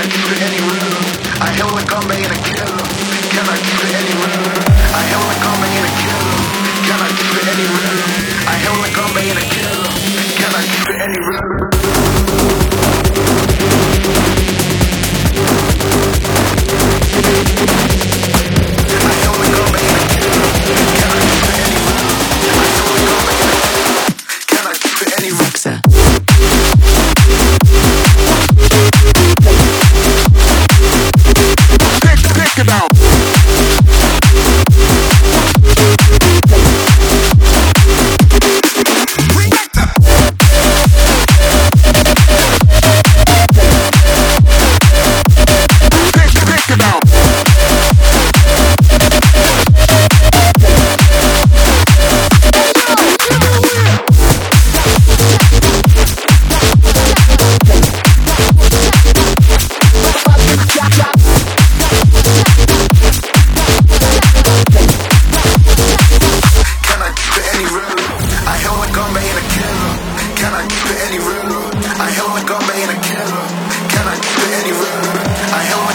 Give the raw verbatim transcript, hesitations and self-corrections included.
keep it any real? I held like I'm being a killer. Can I keep it any real? I held like I'm being a killer. Can I keep it any real? I held like I'm being a killer. Can I keep it any real? Can I keep it any real? I held like I'm being a killer. Can I keep it any real? I held